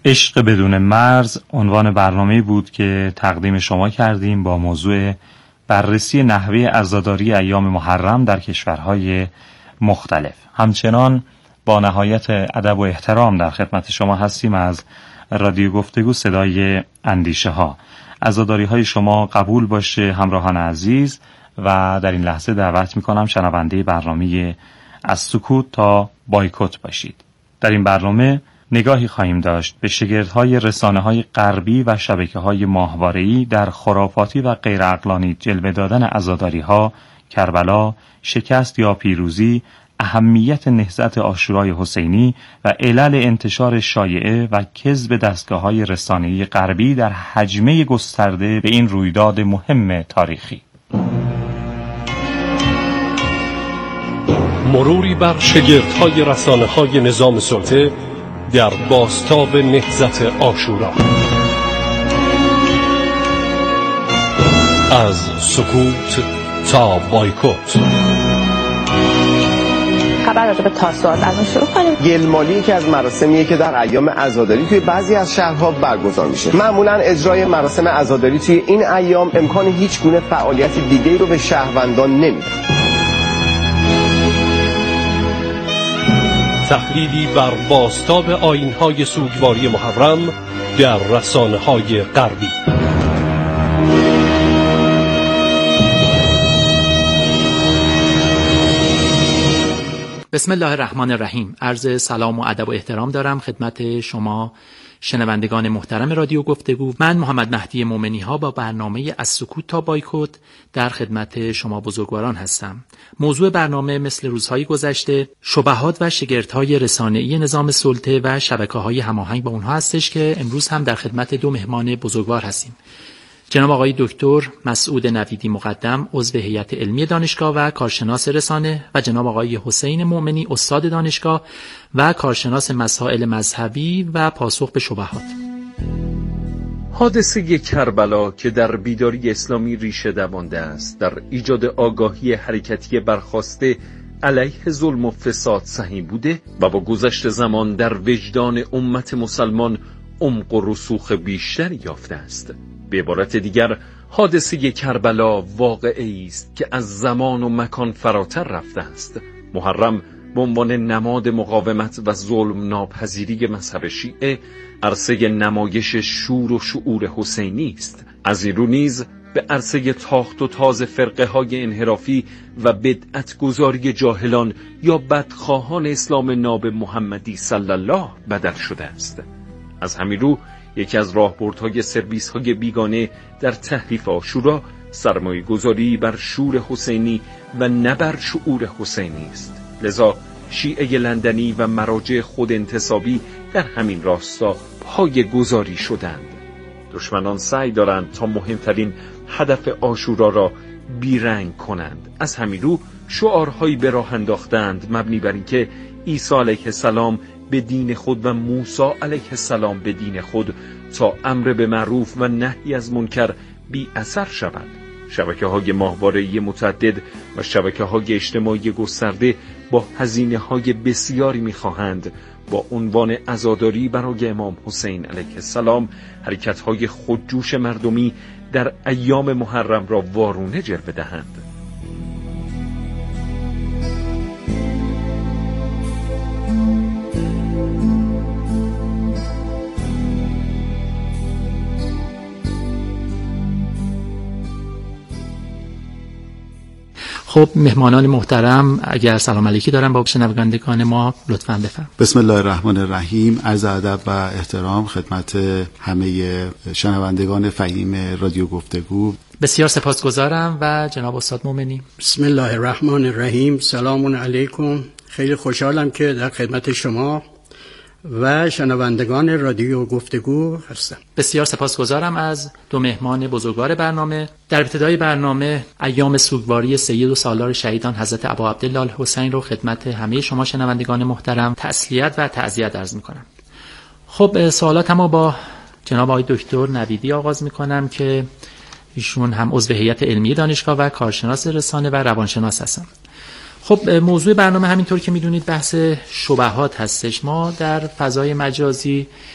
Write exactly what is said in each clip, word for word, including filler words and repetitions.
عشق بدون مرز عنوان برنامه‌ای بود که تقدیم شما کردیم با موضوع بررسی نحوه عزاداری ایام محرم در کشورهای مختلف. همچنان با نهایت ادب و احترام در خدمت شما هستیم از رادیو گفتگو صدای اندیشه ها. عزاداری های شما قبول باشه همراهان عزیز و در این لحظه دعوت میکنم شنونده برنامه از سکوت تا بایکوت باشید. در این برنامه نگاهی خواهیم داشت به شگردهای رسانه‌های غربی و شبکه‌های ماهواره‌ای در خرافاتی و غیر عقلانی جلوه دادن عزاداری‌ها، کربلا، شکست یا پیروزی، اهمیت نهضت عاشورای حسینی و علل انتشار شایعه و کذب دستگاه‌های رسانه‌ای غربی در هجمه گسترده به این رویداد مهم تاریخی. مروری بر شگردهای رسانه‌های نظام سلطه در بازتاب نهضت عاشورا. از سکوت تا بایکوت. خبر راجع به تاسوعا از اون شروع کنیم. گلمالی یکی از مراسمیه که در ایام عزاداری توی بعضی از شهرها برگزار میشه. معمولا اجرای مراسم عزاداری توی این ایام امکان هیچ گونه فعالیت دیگه‌ای رو به شهروندان نمیده. تحلیلی بر بازتاب آیین‌های سوگواری محرم در رسانه‌های غربی. بسم الله الرحمن الرحیم. عرض سلام و ادب و احترام دارم خدمت شما شنوندگان محترم رادیو گفتگو. من محمد مهدی مومنی ها با برنامه از سکوت تا بایکوت در خدمت شما بزرگواران هستم. موضوع برنامه مثل روزهای گذشته شبهات و شگردهای رسانه‌ای نظام سلطه و شبکه‌های هماهنگ با اونها هستش که امروز هم در خدمت دو مهمان بزرگوار هستیم. جناب آقای دکتر مسعود نویدی مقدم عضو هیئت علمی دانشگاه و کارشناس رسانه و جناب آقای حسین مومنی استاد دانشگاه و کارشناس مسائل مذهبی و پاسخ به شبهات. حادثه کربلا که در بیداری اسلامی ریشه دوانده است، در ایجاد آگاهی حرکتی برخاسته علیه ظلم و فساد سهیم بوده و با گذشت زمان در وجدان امت مسلمان عمق و رسوخ بیشتری یافته است. به عبارت دیگر حادثه کربلا واقعی است که از زمان و مکان فراتر رفته است. محرم به عنوان نماد مقاومت و ظلم ناپذیری مذهب شیعه عرصه نمایش شور و شعور حسینی است. از این رو نیز به عرصه تاخت و تاز فرقه های انحرافی و بدعت گذاری جاهلان یا بدخواهان اسلام ناب محمدی صلی الله بدل شده است. از همین رو یکی از راهبردهای سرویس‌های بیگانه در تحریف عاشورا سرمایه گذاری بر شور حسینی و نه بر شعور حسینی است. لذا شیعه لندنی و مراجع خود انتصابی در همین راستا پای گذاری شدند. دشمنان سعی دارند تا مهمترین هدف عاشورا را بیرنگ کنند. از همین رو شعارهایی به راه انداختند مبنی بر اینکه عیسی علیه السلام به دین خود و موسی علیه السلام به دین خود تا امر به معروف و نهی از منکر بی اثر شود. شبکه‌های ماهواره‌ای متعدد و شبکه‌های اجتماعی گسترده با هزینه‌های بسیاری می‌خواهند با عنوان عزاداری برای امام حسین علیه السلام حرکت‌های خودجوش مردمی در ایام محرم را وارونه جلوه دهند. خب مهمانان محترم اگر سلام علیکی دارن با شنوندگان ما لطفاً بفرمایید. بسم الله الرحمن الرحیم. عرض ادب و احترام خدمت همه شنوندگان فهیم رادیو گفتگو. بسیار سپاسگزارم. و جناب استاد مومنی. بسم الله الرحمن الرحیم. سلام علیکم. خیلی خوشحالم که در خدمت شما و شنوندگان رادیو گفتگو هستم. بسیار سپاسگزارم از دو مهمان بزرگوار برنامه. در ابتدای برنامه ایام سوگواری سید و سالار شهیدان حضرت ابا عبدالله الحسین رو خدمت همه شما شنوندگان محترم تسلیت و تعزیت عرض می‌کنم. خب سوالاتمو با جناب آقای دکتر نویدی آغاز می‌کنم که ایشون هم عضو هیئت علمی دانشگاه و کارشناس رسانه و روانشناس هستن. خب موضوع برنامه همینطور که میدونید بحث شبهات هستش. ما در فضای مجازی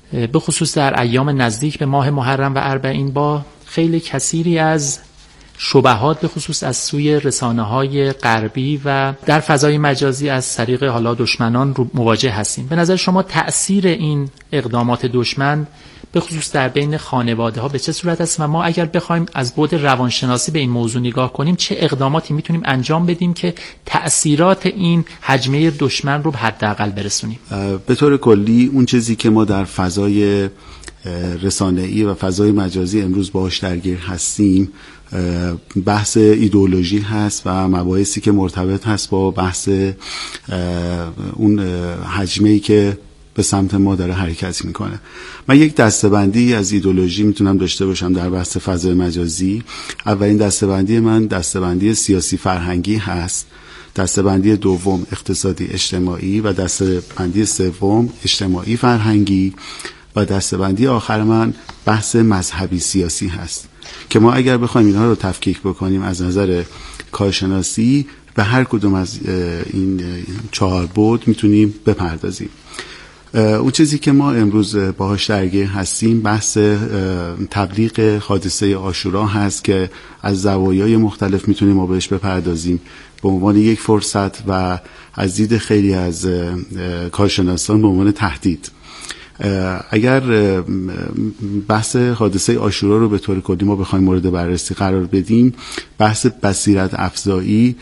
به خصوص در ایام نزدیک به ماه محرم و اربعین با خیلی کثیری از شبهات به خصوص از سوی رسانه‌های غربی و در فضای مجازی از طریق حالا دشمنان رو مواجه هستیم. به نظر شما تأثیر این اقدامات دشمن به خصوص در بین خانواده‌ها به چه صورت است و ما اگر بخوایم از بعد روانشناسی به این موضوع نگاه کنیم چه اقداماتی میتونیم انجام بدیم که تأثیرات این هجمه دشمن رو به حداقل برسونیم؟ به طور کلی اون چیزی که ما در فضای رسانه‌ای و فضای مجازی امروز باهاش درگیر هستیم بحث ایدئولوژی هست و مباحثی که مرتبط هست با بحث اون حجمه‌ای که به سمت ما داره حرکت میکنه. من یک دسته‌بندی از ایدئولوژی میتونم داشته باشم در بحث فضای مجازی. اولین دسته‌بندی من دسته‌بندی سیاسی فرهنگی هست، دسته‌بندی دوم اقتصادی اجتماعی و دسته‌بندی سوم اجتماعی فرهنگی و دسته‌بندی آخر من بحث مذهبی سیاسی هست که ما اگر بخوایم اینها رو تفکیک بکنیم از نظر کارشناسی به هر کدوم از این چهار بعد میتونیم بپردازیم. اون چیزی که ما امروز باهاش درگیر هستیم بحث تبلیغ حادثه عاشورا هست که از زوایای مختلف میتونیم ما بهش بپردازیم به عنوان یک فرصت و از دید خیلی از کارشناسان به عنوان تهدید. اگر بحث حادثه عاشورا رو به طور کلی ما بخوایم مورد بررسی قرار بدیم، بحث بصیرت افزایی،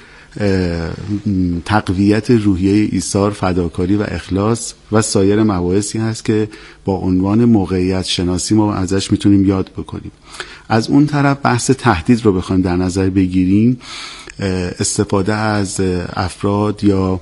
تقویت روحیه ایثار، فداکاری و اخلاص و سایر مباحثی هست که با عنوان موقعیت شناسی ما ازش میتونیم یاد بکنیم. از اون طرف بحث تهدید رو بخوایم در نظر بگیریم، استفاده از افراد یا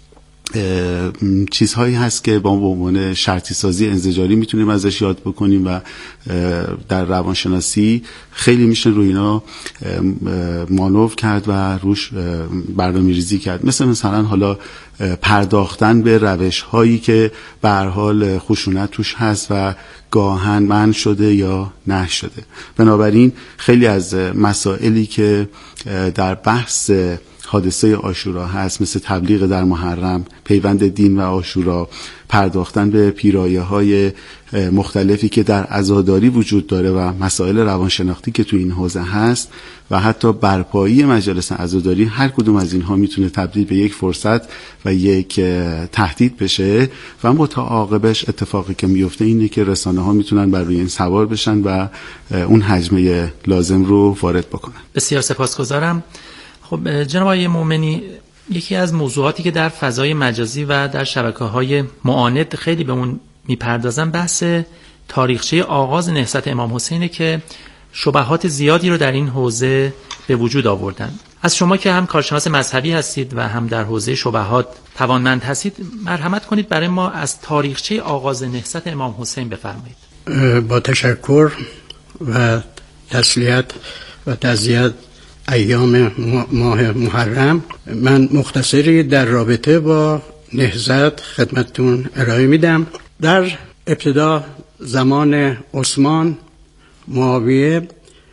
چیزهایی هست که با عنوان شرطی سازی انزجاری میتونیم ازش یاد بکنیم و در روانشناسی خیلی میشه روی اینا مانور کرد و روش برنامه‌ریزی کرد. مثل مثلا حالا پرداختن به روش هایی که به هر حال خشونت توش هست و گاهن منع شده یا نه شده. بنابراین خیلی از مسائلی که در بحث حادثه عاشورا هست مثل تبلیغ در محرم، پیوند دین و عاشورا، پرداختن به پیرایه‌های مختلفی که در عزاداری وجود داره و مسائل روانشناختی که تو این حوزه هست و حتی برپایی مجالس عزاداری، هر کدوم از اینها میتونه تبدیل به یک فرصت و یک تهدید بشه و متعاقبش اتفاقی که میفته اینه که رسانه ها میتونن بر روی این سوار بشن و اون حجمه لازم رو وارد بکنن. بسیار سپاسگزارم. خب جناب آقای مومنی، یکی از موضوعاتی که در فضای مجازی و در شبکه‌های معاند خیلی به اون میپردازن بحث تاریخچه آغاز نهضت امام حسینه که شبهات زیادی رو در این حوزه به وجود آوردن. از شما که هم کارشناس مذهبی هستید و هم در حوزه شبهات توانمند هستید، مرحمت کنید برای ما از تاریخچه آغاز نهضت امام حسین بفرمایید. با تشکر و تسلیت و تعزیت ایام ماه محرم، من مختصری در رابطه با نهضت خدمتتون ارائه میدم. در ابتدا زمان عثمان، معاویه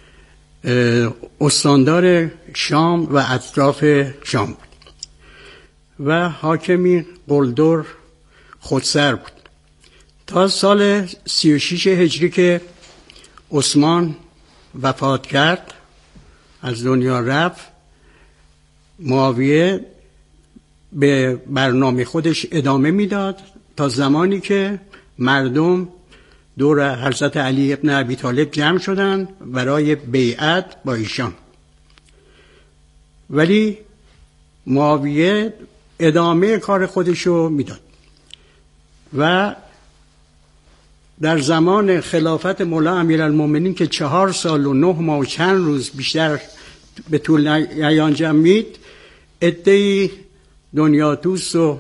استاندار شام و اطراف شام بود و حاکمی قلدر خودسر بود تا سال سی و شش هجری که عثمان وفات کرد، از دنیا رفت. معاویه به برنامه خودش ادامه میداد تا زمانی که مردم دور حضرت علی ابن ابی طالب جمع شدن برای بیعت با ایشان، ولی معاویه ادامه کار خودشو میداد و در زمان خلافت مولا امیرالمومنین که چهار سال و نه ماه و چند روز بیشتر به طول نیانجامید، عده‌ای دنیا دوست و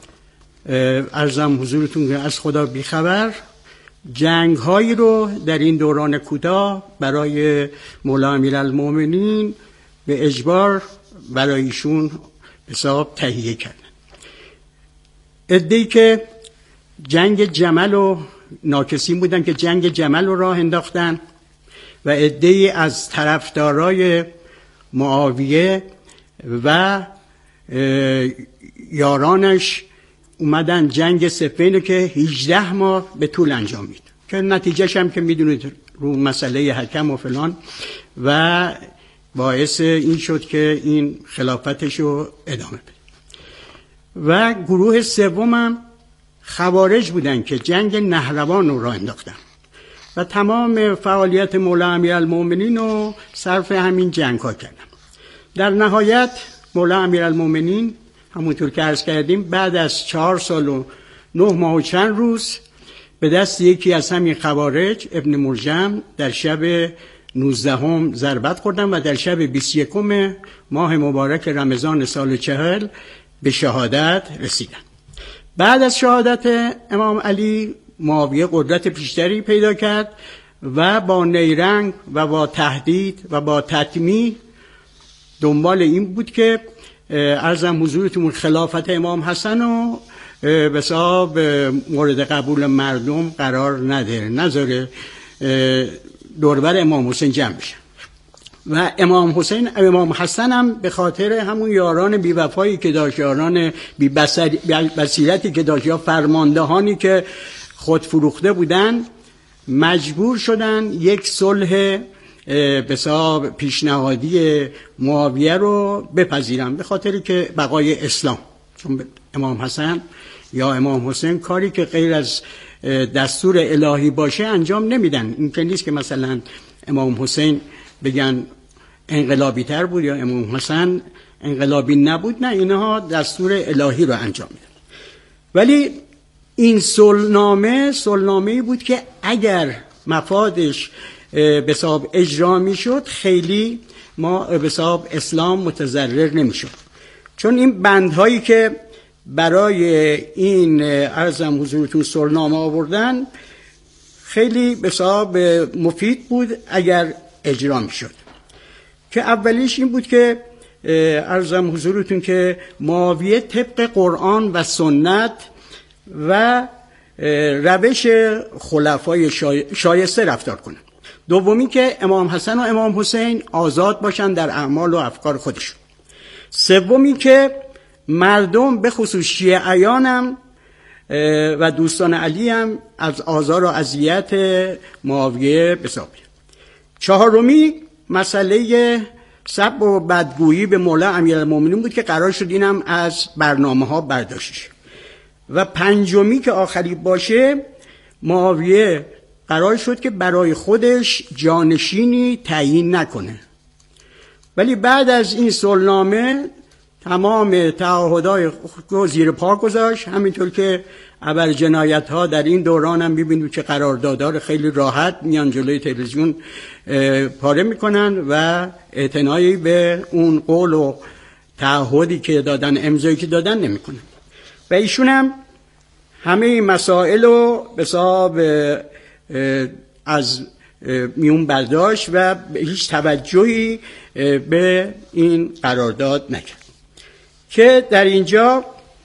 عرضم حضورتون از خدا بیخبر جنگ هایی رو در این دوران کوتاه برای مولا امیرالمومنین به اجبار برای ایشون حساب تهیه کردن. عده‌ای که جنگ جمل و ناکسین بودن که جنگ جمل رو راه انداختن و عده‌ای از طرفدارای معاویه و یارانش اومدن جنگ صفین که هجده ماه به طول انجام میده که نتیجهش هم که میدونید رو مسئله حکم و فلان و باعث این شد که این خلافتش رو ادامه بده. و گروه سوم هم خوارج بودن که جنگ نهروان رو راه انداختن و تمام فعالیت مولا امیرالمومنین رو صرف همین جنگ ها کردن. در نهایت مولا امیرالمومنین همونطور که عرض کردیم بعد از چهار سال و نه ماه و چند روز به دست یکی از همین خوارج ابن مرجم در شب نوزدهم ضربت خوردن و در شب بیست و یکم ماه مبارک رمضان سال چهل به شهادت رسیدن. بعد از شهادت امام علی معاویه قدرت بیشتری پیدا کرد و با نیرنگ و با تهدید و با تطمیع دنبال این بود که عرضم حضورتون خلافت امام حسن رو به حساب مورد قبول مردم قرار نده، نذاره دوربر امام حسین جمع بشن. و امام حسین امام حسن هم به خاطر همون یاران بی وفایی که داشت، یاران بی بصیرتی که داشت، یا فرماندهانی که خود فروخته بودن، مجبور شدن یک صلح به حساب پیشنهادی معاویه رو بپذیرن به خاطر که بقای اسلام. چون امام حسن یا امام حسین کاری که غیر از دستور الهی باشه انجام نمیدن. این که نیست که مثلا امام حسین بگن انقلابی تر بود یا امام حسن انقلابی نبود، نه، اینها دستور الهی رو انجام میدن. ولی این صلحنامه صلحنامه‌ای بود که اگر مفادش به حساب اجرا میشد خیلی ما به حساب اسلام متضرر نمیشد، چون این بندهایی که برای این عرضم حضورتون صلحنامه آوردن خیلی به حساب مفید بود اگر اجرا میشد. که اولیش این بود که عرضم حضورتون که معاویه طبق قرآن و سنت و روش خلفای شایسته رفتار کنه. دومی که امام حسن و امام حسین آزاد باشن در اعمال و افکار خودشون. سومی که مردم به خصوص شیعیان هم و دوستان علی هم از آزار و اذیت معاویه بسابید. چهارمی مسئله سب و بدگویی به مولا امیرالمومنین بود که قرار شد اینم از برنامه ها برداشت. و پنجمی که آخری باشه، معاویه قرار شد که برای خودش جانشینی تعیین نکنه. ولی بعد از این صلحنامه تمام تعهدات رو زیر پا گذاشت، همینطور که ابر جنایت ها در این دوران هم ببینیم که قراردادها خیلی راحت میان جلوی تلویزیون پاره میکنن و اعتنایی به اون قول و تعهدی که دادن، امضایی که دادن نمیکنن. و ایشون هم همه این مسائل رو به حساب از میون برداشت و هیچ توجهی به این قرارداد نکرد. که در اینجا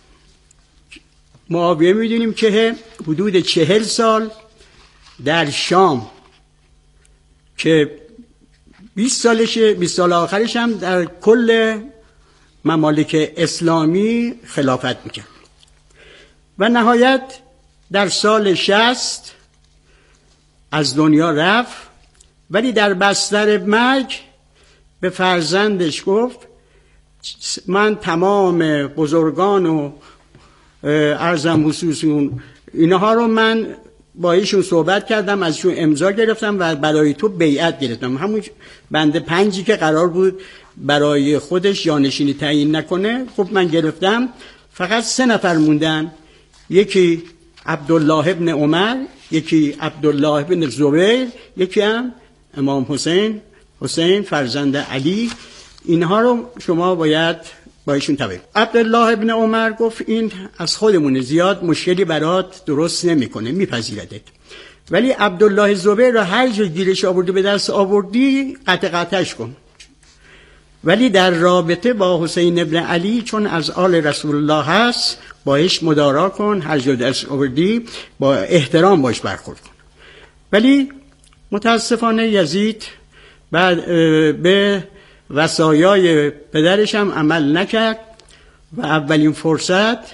معاویه میدونیم که حدود چهل سال در شام که بیست سالشه، بیست سال آخرش هم در کل ممالک اسلامی خلافت میکرد و نهایت در سال شصت از دنیا رفت. ولی در بستر مرگ به فرزندش گفت من تمام بزرگان و عرضم خصوصون اینها رو من با ایشون صحبت کردم، ازشون امضا گرفتم و برای تو بیعت گرفتم. همون بنده پنجی که قرار بود برای خودش جانشینی تعیین نکنه خب من گرفتم. فقط سه نفر موندن، یکی عبدالله ابن عمر، یکی عبدالله ابن زبیر، یکی هم امام حسین حسین فرزند علی. اینها رو شما باید با ایشون تبعید. عبدالله ابن عمر گفت این از خودمونه، زیاد مشکلی برات درست نمیکنه، میپذیرده. ولی عبدالله زبیر رو هر جا گیرش آوردی به دست آوردی قطع قطعش کن. ولی در رابطه با حسین ابن علی چون از آل رسول الله هست باش مدارا کن، هر جا دست آوردی با احترام باش برخورد کن. ولی متاسفانه یزید بعد به وصایای پدرش هم عمل نکرد و اولین فرصت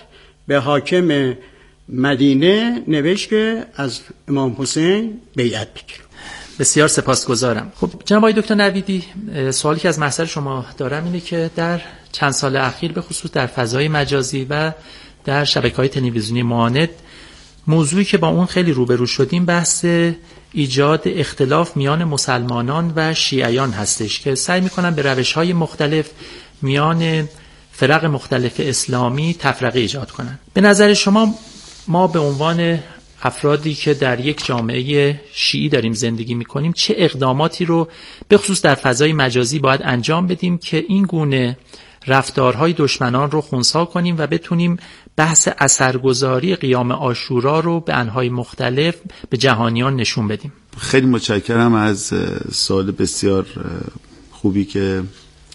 به حاکم مدینه نوشت که از امام حسین بیعت بگیره. بسیار سپاسگزارم. خب جناب آقای دکتر نویدی، سوالی که از محضر شما دارم اینه که در چند سال اخیر به خصوص در فضای مجازی و در شبکه‌های تلویزیونی معاند، موضوعی که با اون خیلی روبرو شدیم بحث ایجاد اختلاف میان مسلمانان و شیعیان هستش که سعی میکنن به روش‌های مختلف میان فرق مختلف اسلامی تفرقه ایجاد کنن. به نظر شما ما به عنوان افرادی که در یک جامعه شیعی داریم زندگی میکنیم چه اقداماتی رو به خصوص در فضای مجازی باید انجام بدیم که این گونه رفتارهای دشمنان رو خنثی کنیم و بتونیم بحث اثرگذاری قیام عاشورا رو به انواع مختلف به جهانیان نشون بدیم؟ خیلی متشکرم از سوال بسیار خوبی که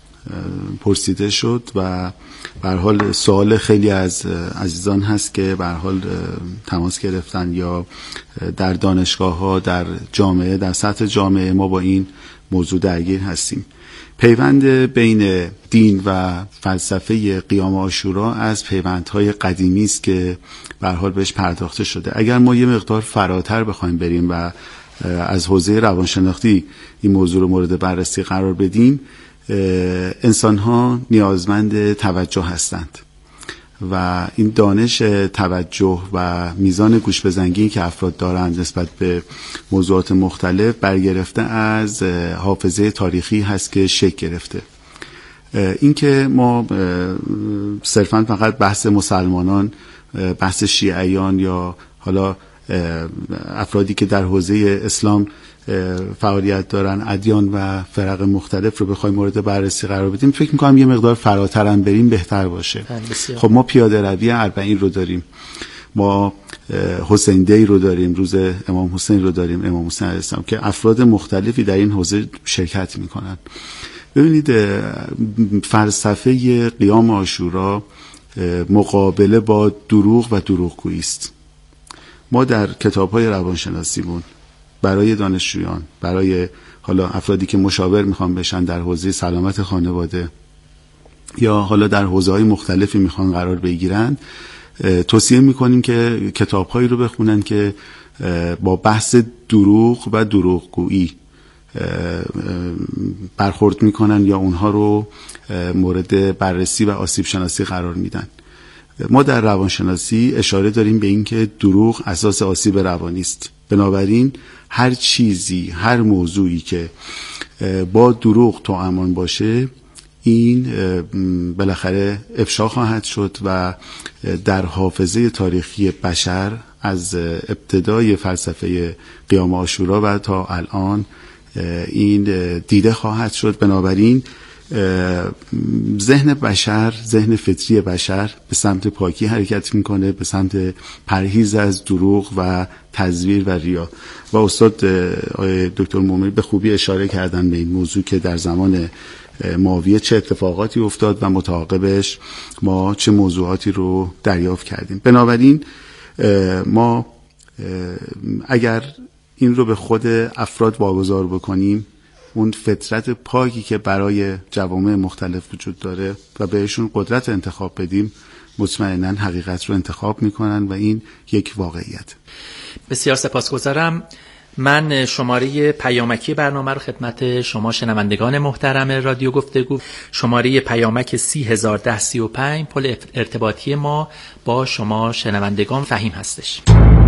پرسیده شد و به هر حال سوال خیلی از عزیزان هست که به هر حال تماس گرفتن یا در دانشگاه ها، در جامعه، در سطح جامعه ما با این موضوع درگیر هستیم. پیوند بین دین و فلسفه قیام عاشورا از پیوندهای قدیمی است که به هر حال بهش پرداخته شده. اگر ما یه مقدار فراتر بخوایم بریم و از حوزه روانشناختی این موضوع رو مورد بررسی قرار بدیم، انسان ها نیازمند توجه هستند و این دانش توجه و میزان گوش بزنگی که افراد دارند نسبت به موضوعات مختلف برگرفته از حافظه تاریخی هست که شکل گرفته. این که ما صرفاً فقط بحث مسلمانان، بحث شیعیان یا حالا افرادی که در حوزه اسلام فعالیت دارن، ادیان و فرق مختلف رو بخوایم مورد بررسی قرار بدیم، فکر می‌کنم یه مقدار فراتر هم بریم بهتر باشه. خب ما پیاده روی اربعین رو داریم، ما حسین دی رو داریم، روز امام حسین رو داریم، امام حسین علیه السلام، که افراد مختلفی در این حوزه شرکت میکنن. ببینید فلسفه قیام عاشورا مقابله با دروغ و دروغگویی است. ما در کتاب‌های روانشناسیمون برای دانشجویان، برای حالا افرادی که مشاور میخوان بشن در حوزه سلامت خانواده یا حالا در حوزه‌های مختلفی میخوان قرار بگیرن، توصیه میکنیم که کتاب‌هایی رو بخونن که با بحث دروغ و دروغگویی برخورد میکنن یا اونها رو مورد بررسی و آسیب شناسی قرار میدن. ما در روانشناسی اشاره داریم به این که دروغ اساس آسیب روانی است. بنابراین هر چیزی، هر موضوعی که با دروغ توامان باشه، این بالاخره افشا خواهد شد و در حافظه تاریخی بشر از ابتدای فلسفه قیام عاشورا و تا الان این دیده خواهد شد. بنابراین ذهن بشر، ذهن فطری بشر به سمت پاکی حرکت میکنه، به سمت پرهیز از دروغ و تزویر و ریا. و استاد آقای دکتر مومنی به خوبی اشاره کردن به این موضوع که در زمان معاویه چه اتفاقاتی افتاد و متعاقبش ما چه موضوعاتی رو دریافت کردیم. بنابراین ما اگر این رو به خود افراد واگذار بکنیم، اون فطرت پاکی که برای جوامع مختلف وجود داره و بهشون قدرت انتخاب بدیم، مطمئناً حقیقت رو انتخاب میکنن و این یک واقعیت. بسیار سپاسگزارم. من شماره پیامکی برنامه رو خدمت شما شنوندگان محترم رادیو گفتگو، شماره پیامک سی هزار ده سی و پنج، پل ارتباطی ما با شما شنوندگان فهیم هستش.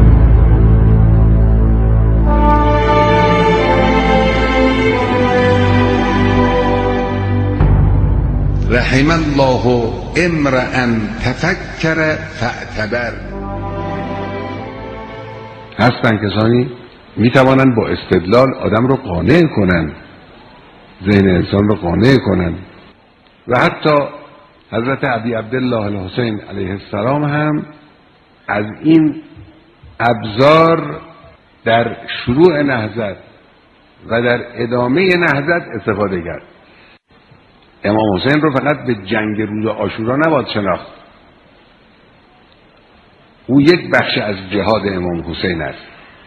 رحم الله امرأ تفکر فاعتبر. هستن کسانی می توانند با استدلال آدم رو قانع کنند، ذهن انسان رو قانع کنند. و حتی حضرت ابی عبدالله الحسین علیه السلام هم از این ابزار در شروع نهضت و در ادامه نهضت استفاده کرد. امام حسین رو فقط به جنگ روز عاشورا نباید شناخت، او یک بخش از جهاد امام حسین است.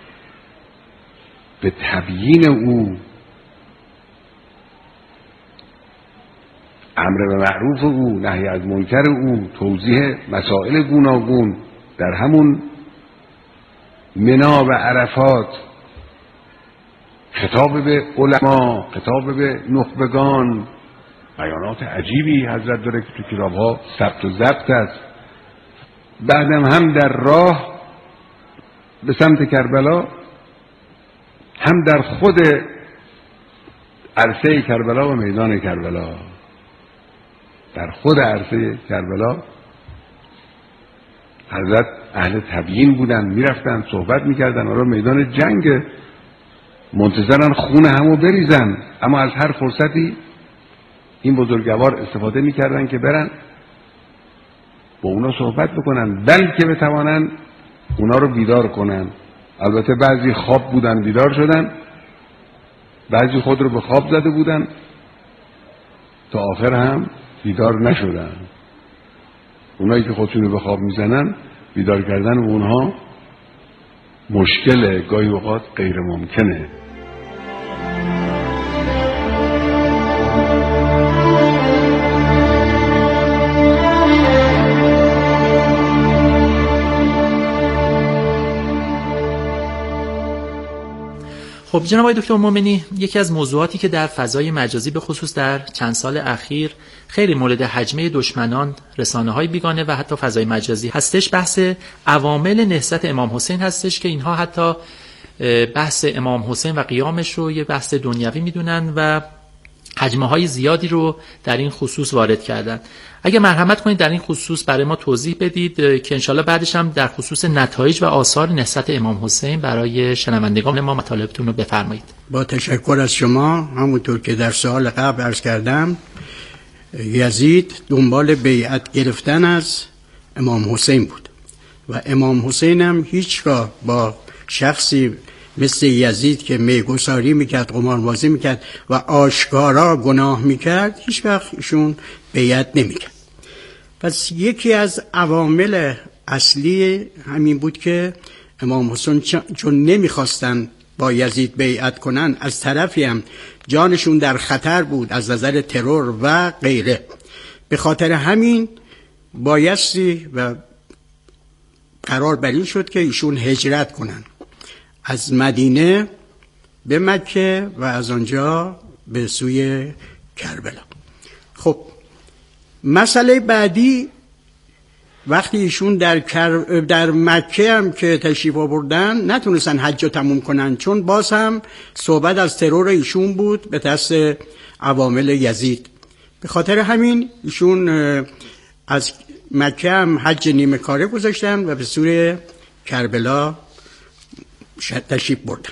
به تبیین او امر به معروف او، نهی از منکر او، توضیح مسائل گوناگون در همون منا و عرفات، خطاب به علما، خطاب به نخبگان، بیانات عجیبی حضرت داره که تو کتاب‌ها ثبت و ضبط است. بعدم هم در راه به سمت کربلا، هم در خود عرصه کربلا و میدان کربلا، در خود عرصه کربلا حضرت اهل تبیین بودن، میرفتن صحبت میکردن، آره میدان جنگ، منتظرن خون همو بریزن، اما از هر فرصتی این بزرگوار استفاده میکردن که برن با اونا صحبت بکنن، بلکه بتوانن اونا رو بیدار کنن. البته بعضی خواب بودن بیدار شدن، بعضی خود رو به خواب زده بودن تا آخر هم بیدار نشدن. اونایی که خودشون رو به خواب میزنن بیدار کردن اونها مشکل، گاهی اوقات غیر ممکنه. خب جناب آقای دکتر مومنی، یکی از موضوعاتی که در فضای مجازی به خصوص در چند سال اخیر خیلی مورد هجمه دشمنان، رسانه‌های بیگانه و حتی فضای مجازی هستش، بحث عوامل نهضت امام حسین هستش که اینها حتی بحث امام حسین و قیامش رو یه بحث دنیوی میدونن و هجمه‌های زیادی رو در این خصوص وارد کردن. اگه مرحمت کنید در این خصوص برای ما توضیح بدید که انشالله بعدش هم در خصوص نتایج و آثار نهضت امام حسین برای شنوندگان ما مطالبتون رو بفرمایید. با تشکر از شما. همونطور که در سوال قبل عرض کردم، یزید دنبال بیعت گرفتن از امام حسین بود و امام حسین هم هیچگاه با شخصی مثل یزید که میگساری میکرد، قماربازی میکرد و آشکارا گناه میکرد، هیچ وقت ایشون بیعت نمیکرد. پس یکی از عوامل اصلی همین بود که امام حسین چون نمیخواستن با یزید بیعت کنن، از طرفی هم جانشون در خطر بود از نظر ترور و غیره، به خاطر همین بایستی و قرار بر این شد که ایشون هجرت کنن از مدینه به مکه و از آنجا به سوی کربلا. خب مسئله بعدی، وقتی ایشون در, کر... در مکه هم که تشریف آوردن نتونستن حج رو تموم کنن، چون باز هم صحبت از ترور ایشون بود به دست عوامل یزید. به خاطر همین ایشون از مکه هم حج نیمه کاره گذاشتن و به سوی کربلا تشریف بردن.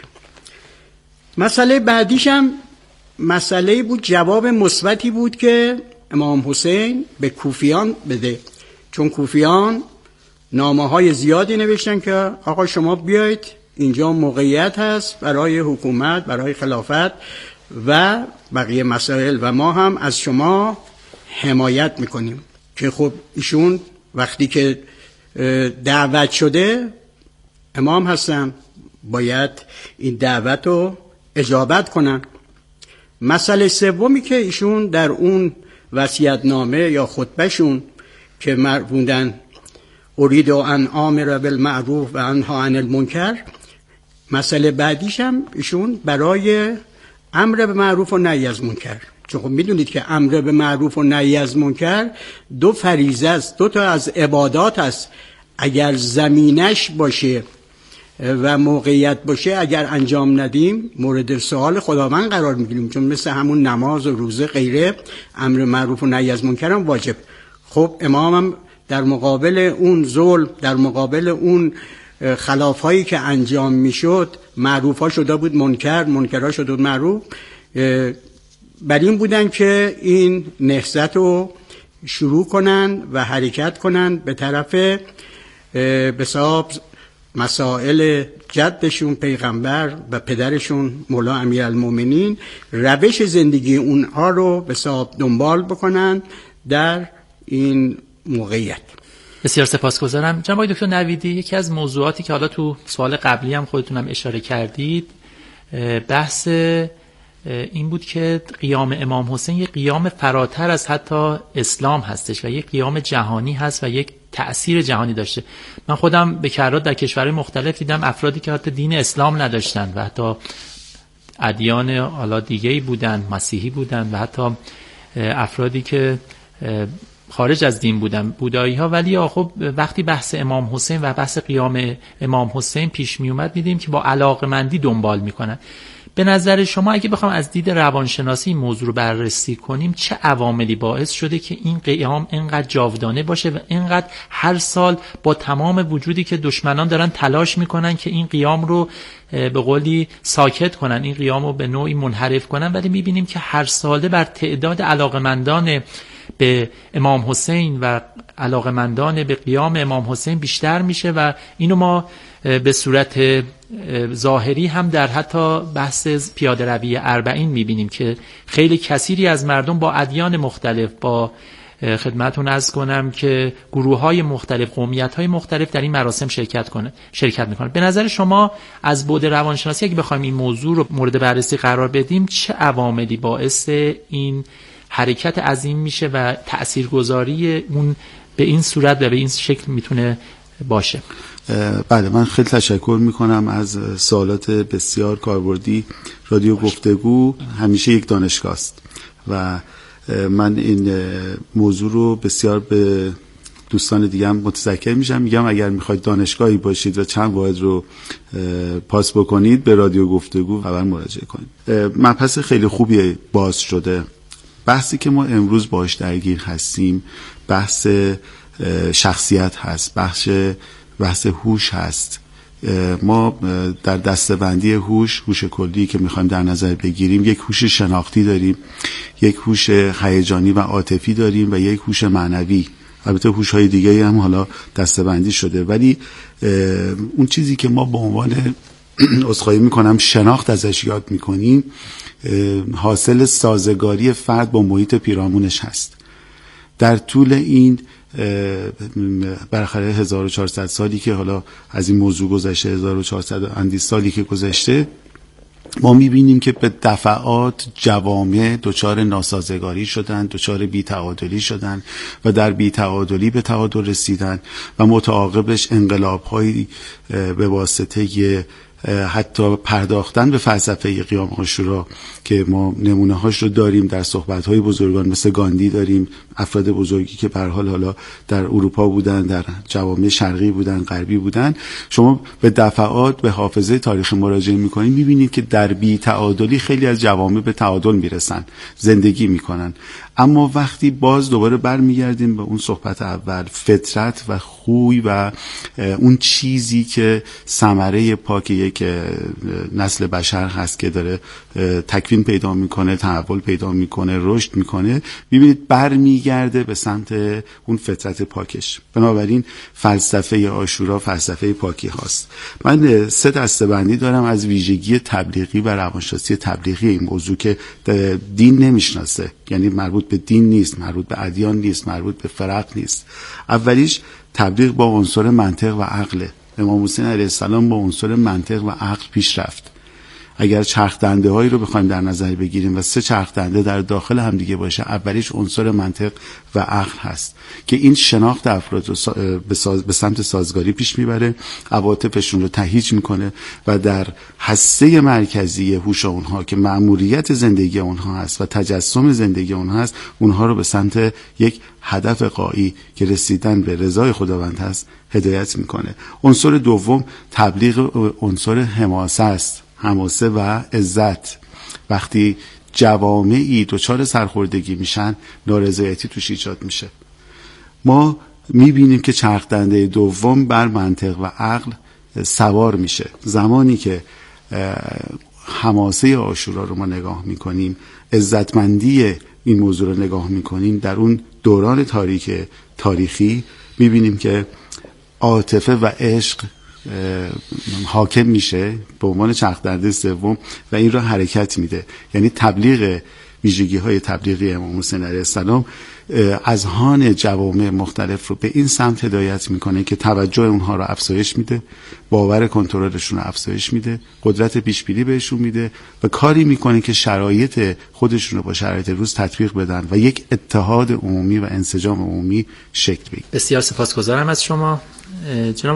مسئله بعدیش هم مسئله بود، جواب مثبتی بود که امام حسین به کوفیان بده، چون کوفیان نامه های زیادی نوشتن که آقا شما بیایید اینجا موقعیت هست برای حکومت، برای خلافت و بقیه مسائل و ما هم از شما حمایت میکنیم. که خب ایشون وقتی که دعوت شده امام هستن، باید این دعوت رو اجابت کنن. مسئله سومی که ایشون در اون وصیت‌نامه یا خطبهشون که مربوندن ارید ان آمر بالمعروف و انها عن المنکر، مسئله بعدیش هم ایشون برای امر به معروف و نهی از منکر، چون خب میدونید که امر به معروف و نهی از منکر دو فریضه است، دو تا از عبادات است. اگر زمینش باشه و موقعیت باشه، اگر انجام ندیم مورد سوال خداوند قرار میگیریم، چون مثل همون نماز و روزه غیره امر معروف و نهی از منکر هم واجب. خب امامم در مقابل اون ظلم، در مقابل اون خلافایی که انجام میشد، معروفا شده بود منکر، منکرها شده بود معروف، بر این بودن که این نهضت رو شروع کنن و حرکت کنن به طرف به حساب مسائل جدشون پیغمبر و پدرشون مولا امیرالمومنین، روش زندگی اونها رو به حساب دنبال بکنن در این موقعیت. بسیار سپاسگزارم. جناب آقای دکتر نویدی، یکی از موضوعاتی که حالا تو سوال قبلی هم خودتون هم اشاره کردید، بحث این بود که قیام امام حسین یک قیام فراتر از حتی اسلام هستش و یک قیام جهانی هست و یک تأثیر جهانی داشته. من خودم به کرات در کشورهای مختلف دیدم افرادی که حتی دین اسلام نداشتن و حتی ادیان حالا دیگه‌ای بودن، مسیحی بودن و حتی افرادی که خارج از دین بودن، بودایی ها، ولی خب وقتی بحث امام حسین و بحث قیام امام حسین پیش می اومد دیدیم که با علاقمندی دنبال میکنن. به نظر شما اگه بخوام از دید روانشناسی این موضوع رو بررسی کنیم، چه عواملی باعث شده که این قیام اینقدر جاودانه باشه و اینقدر هر سال با تمام وجودی که دشمنان دارن تلاش میکنن که این قیام رو به قولی ساکت کنن، این قیام رو به نوعی منحرف کنن، ولی میبینیم که هر ساله بر تعداد علاقمندان به امام حسین و علاقمندان به قیام امام حسین بیشتر میشه و اینو ما به صورت ظاهری هم در حتی بحث پیاده روی اربعین میبینیم که خیلی کثیری از مردم با ادیان مختلف، با خدمتون عرض کنم که گروه‌های مختلف، قومیت‌های مختلف در این مراسم شرکت کنه شرکت میکنن. به نظر شما از بعد روانشناسی اگه بخوایم این موضوع رو مورد بررسی قرار بدیم، چه عواملی باعث این حرکت عظیم میشه و تاثیرگذاری اون به این صورت و به این شکل میتونه باشه؟ بله، من خیلی تشکر میکنم از سوالات بسیار کاربردی. رادیو گفتگو همیشه یک دانشگاه است و من این موضوع رو بسیار به دوستان دیگه هم متذکر میشم، میگم اگر میخواید دانشگاهی باشید و چند واحد رو پاس بکنید به رادیو گفتگو خبر مراجعه کنید. مبحث خیلی خوبی باز شده. بحثی که ما امروز باش درگیر هستیم بحث شخصیت هست، بحث بحث هوش هست. ما در دسته‌بندی هوش، هوش کلی که میخوایم در نظر بگیریم، یک هوش شناختی داریم، یک هوش هیجانی و عاطفی داریم و یک هوش معنوی. البته هوش‌های دیگه هم حالا دسته‌بندی شده، ولی اون چیزی که ما به عنوان عذرخواهی میکنم شناخت ازش یاد میکنیم حاصل سازگاری فرد با محیط پیرامونش هست. در طول این بالاخره هزار و چهارصد سالی که حالا از این موضوع گذشته، هزار و چهارصد اندی سالی که گذشته، ما میبینیم که به دفعات جوامع دچار ناسازگاری شدن، دچار بی‌تعادلی شدن و در بی‌تعادلی به تعادل رسیدن و متعاقبش انقلاب‌هایی به واسطه حتی پرداختن به فلسفه قیام عاشورا که ما نمونه هاش رو داریم در صحبت‌های بزرگان مثل گاندی، داریم افراد بزرگی که به هر حال حالا در اروپا بودن، در جوامع شرقی بودن، غربی بودن. شما به دفعات به حافظه تاریخ مراجعه می‌کنید، می‌بینید که در بی‌تعادلی خیلی از جوامع به تعادل میرسن، زندگی می‌کنن. اما وقتی باز دوباره برمیگردیم به اون صحبت اول، فطرت و خوی و اون چیزی که ثمره پاک یک نسل بشر هست که داره تکوین پیدا میکنه، تحول پیدا میکنه، رشد میکنه، ببینید برمیگرده به سمت اون فطرت پاکش. بنابراین فلسفه عاشورا فلسفه پاکی هاست. من سه دسته‌بندی دارم از ویژگی تبلیغی و روانشناسی تبلیغی این موضوع که دین نمیشناسه، یعنی مربوط به دین نیست، مربوط به ادیان نیست، مربوط به فرق نیست. اولیش تبلیغ با عنصر منطق و عقل. امام حسین علیه السلام با عنصر منطق و عقل پیش رفت. اگر چرخ دنده هایی رو بخوایم در نظر بگیریم و سه چرخ دنده در داخل هم دیگه باشه، اولیش عنصر منطق و عقل هست که این شناخت افراد رو به, ساز... به سمت سازگاری پیش میبره، عواطفشون رو تهییج میکنه و در حسه مرکزی هوش اونها که مأموریت زندگی اونها هست و تجسم زندگی اونها هست، اونها رو به سمت یک هدف غایی که رسیدن به رضای خداوند هست هدایت میکنه. عنصر دوم تبلیغ عنصر حماسه است، حماسه و عزت. وقتی جوامعی دچار سرخوردگی میشن، نارضایتی توش ایجاد میشه. ما میبینیم که چرخ دنده دوم بر منطق و عقل سوار میشه. زمانی که حماسه عاشورا رو ما نگاه میکنیم، عزتمندی این موضوع رو نگاه میکنیم، در اون دوران تاریک تاریخی میبینیم که عاطفه و عشق حاکم میشه به عنوان چرخ دنده سوم و این را حرکت میده. یعنی تبلیغ ویژگی های تبلیغی امام حسین علیه السلام اذهان جوامع مختلف رو به این سمت هدایت میکنه که توجه اونها رو افزایش میده، باور کنترلشون رو افزایش میده، قدرت پیشبینی بهشون میده و کاری میکنه که شرایط خودشون رو با شرایط روز تطبیق بدن و یک اتحاد عمومی و انسجام عمومی شکل بگیره. بسیار سپاسگزارم از شما جناب